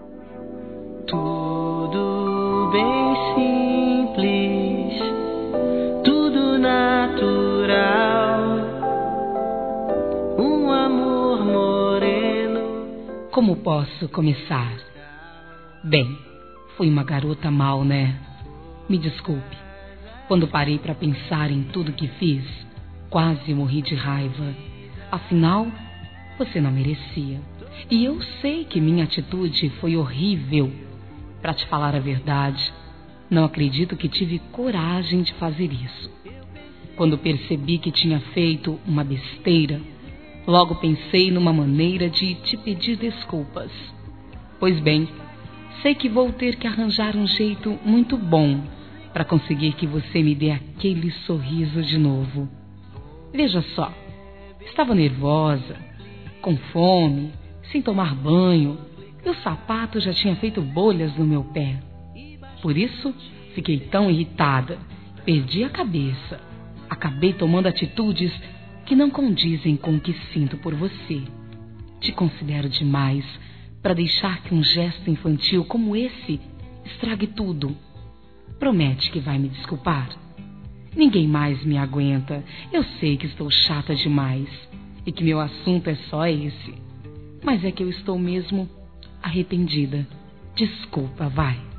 Tudo bem simples, tudo natural, um amor moreno. Como posso começar? Bem, fui uma garota mal, né? Me desculpe. Quando parei para pensar em tudo que fiz, quase morri de raiva. Afinal, você não merecia. E eu sei que minha atitude foi horrível. Para te falar a verdade, não acredito que tive coragem de fazer isso. Quando percebi que tinha feito uma besteira, logo pensei numa maneira de te pedir desculpas. Pois bem, sei que vou ter que arranjar um jeito muito bom para conseguir que você me dê aquele sorriso de novo. Veja só, estava nervosa, com fome, sem tomar banho, e o sapato já tinha feito bolhas no meu pé. Por isso, fiquei tão irritada, perdi a cabeça. Acabei tomando atitudes que não condizem com o que sinto por você. Te considero demais para deixar que um gesto infantil como esse estrague tudo. Promete que vai me desculpar? Ninguém mais me aguenta. Eu sei que estou chata demais e que meu assunto é só esse. Mas é que eu estou mesmo arrependida. Desculpa, vai.